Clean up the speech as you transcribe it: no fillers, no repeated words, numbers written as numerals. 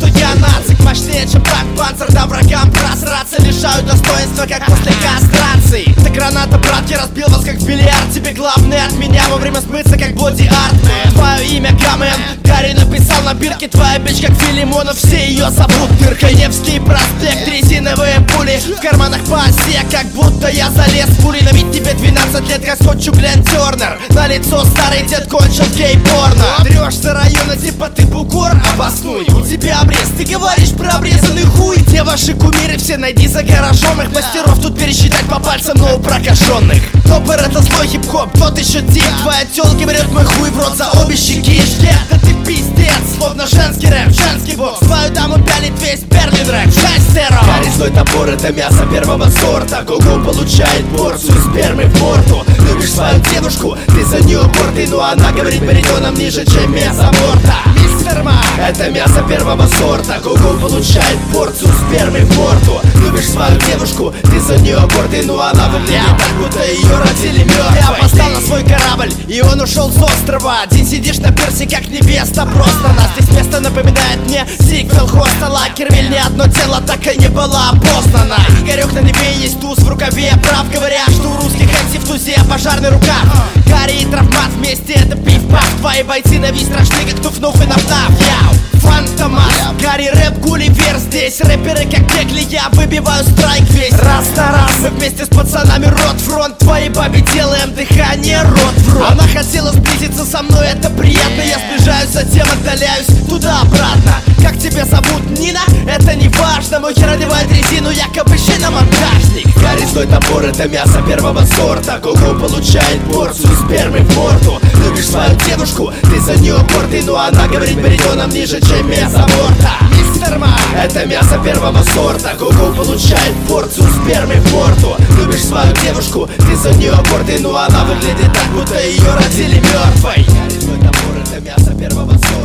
я нацик, мощнее, чем танк, панцирь, да врагам просраться. Лишаю достоинства, как после кастрации. Ты граната, братки, разбил вас как в бильярд. Тебе главное от меня вовремя смыться, как боди-арт. Твое имя Камен, Гарри написал на бирке. Твоя бич, как Филимонов, все ее зовут Дырка. Невский проспект, резиновые пули в карманах по оси, как будто я залез в пули. Но ведь тебе 12 лет, как скотчу Глен Тернер. На лицо старый дед кончил гей-порно. Трешься района, типа ты бугор, обоснуй. У тебя обрез, ты говоришь про обрезанный хуй. Где ваши кумиры все, найди за гаражом. Их мастеров тут пересчитать по пальцам, но у прокаженных. Топер это злой хип-хоп, тот еще тип. Твоя тёлка берет мой хуй в рот за обе щеки. Да ты пиздец, словно женский рэп, женский бокс. Твою даму пялит весь Берлин рэп, шестеро. Резной топор это мясо первого сорта. Гугл получает порцию спермы в морду. Любишь свою девушку, ты за нее гордый, но она говорит баритоном ниже, чем месоморта. Мистер Ма, это мясо первого сорта. Гугл получает порцию спермы в морду. Любишь свою девушку, ты за нее гордый, но она выглядит так, будто ее родили мертвой. Я поставил на свой корабль, и он ушел с острова. Один сидишь на персе, как невеста, просто нас. Здесь место напоминает мне сиквел Хостела. Кервиль, ни одно тело так и не было опознано. Игорек на небе есть туз в рукаве. Прав говоря, что у русских MC в тузе пожарный рукав. Гарри и Травмат вместе это пиф-паф. Твои бойцы на вид страшны, как туфнув и нафтав. Яу, Фантомас, Гарри рэп, Гулливер здесь. Рэперы как Кегли, я выбиваю страйк весь. Раз на раз мы вместе с пацанами рот-фронт. Твоей бабе делаем дыхание рот в рот. Она хотела сблизиться со мной, это приятно. Я сближаюсь, затем отдаляюсь туда-обратно. Как тебя зовут, Нина? Это не важно. Мой хер одевает резину, якобы шиномонтажник. Гарри стой топор, это мясо первого сорта. Гугл получает порцию спермы в морду. Любишь свою девушку, ты за нее гордый, но она говорит баритоном ниже, чем месоморта. Мистер Ма, это мясо первого сорта. Гугл получает порцию спермы в морду. Любишь свою девушку, ты за нее гордый, но она выглядит так, будто ее родили мертвой. Гарри стой топор, это мясо первого сорта.